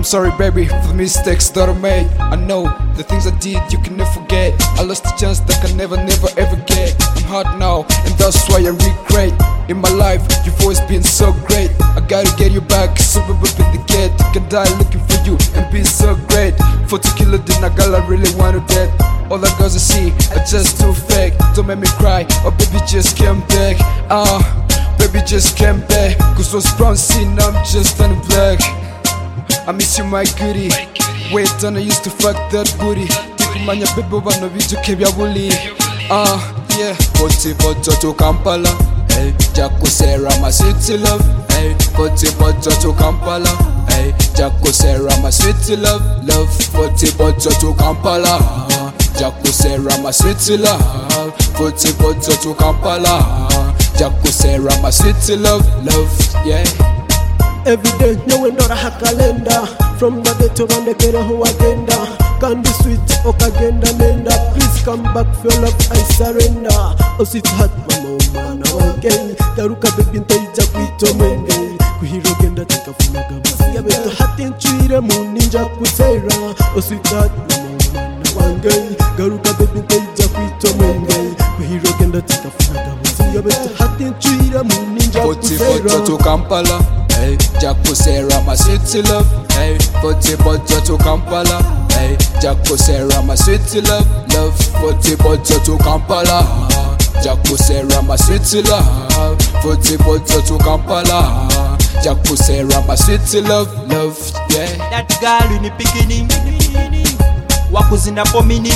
sorry baby for the mistakes that I made. I know the things I did you can never forget. I lost a chance that I can never ever get. I'm hard now and that's why I regret. In my life you've always been so great. I gotta get you back, so baby open the gate. I can die looking for you and be so great. For tequila dinner girl I really want to dead. All the girls I see are just too fake. Don't make me cry, oh baby just came back. Baby just came back. Cause was brown skin, I'm just turning black. I miss you my goodie. Wait on I used to fuck that booty. Tikumanya baby bano bijuke bya bully. Yeah. Poti poto to Kampala. Hey, Jakusera my sweet love. Hey, poti poto to Kampala. Hey, Jakusera my sweet love. Love, poti poto to Kampala. Jakusera my sweet love. Poti poto to Kampala. Jakusera my sweet love. Love, yeah. Every day, no one a calendar. From the day to run the care who agenda. Candy sweet, okagenda nenda. Please come back for love, I surrender. Oh, sweet heart, mama, now again. Taruka baby, ntaija kwito menge. Kuhiro genda tika funaga basi. Yabeto hati nchuire muninja kusera. Oh, sweet heart, mama, now again. Garuka baby, ntaija kwito menge. Kuhiro genda tika funaga basi. Yabeto hati nchuire muninja kusera. Poti to Kampala. Hey, Jakusera my sweet love. Hey, poti poto to Kampala. Hey, Jakusera my sweet love. Love, poti poto to Kampala. Jakusera my sweet love. Poti poto to Kampala. Jakusera my sweet love. Love, yeah. That girl in the beginning. Wakuzinda pomini.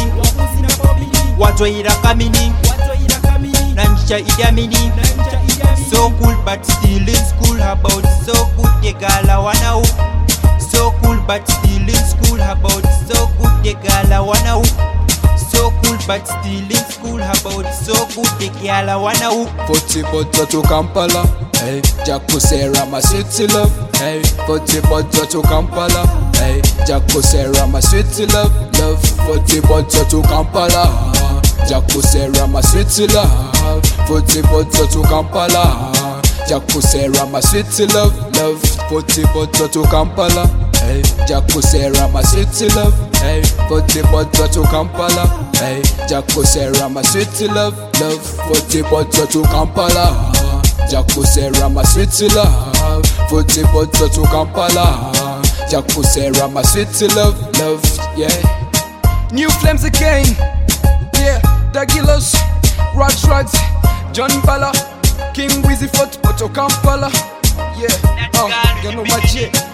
Watoira kamini. Nancha idamini. So cool but still in school. About so good the girl I wanna hoop. So cool but still in school. About so good the girl I wanna hoop. So cool but still in school. About so good the girl I wanna hoop. Poti poto to Kampala. Hey, Jakusera my sweet love. Hey, poti poto to Kampala. Hey, Jakusera my sweet love. Love, poti poto to Kampala. Jakusera my sweet love. Poti poto to Kampala. Jakusera my sweet love. Love, poti poto to Kampala. Hey, Jakusera my sweet love. Hey, poti poto to Kampala. Hey, Jakusera my sweet love. Love, poti poto to Kampala. Jakusera my sweet love. Poti poto to Kampala. Jakusera my sweet love. Love, yeah. New flames again. Yeah, Dagilos, Raj, John Bala, King Wizzy Fort, Poto Kampala. Yeah, you know my shit.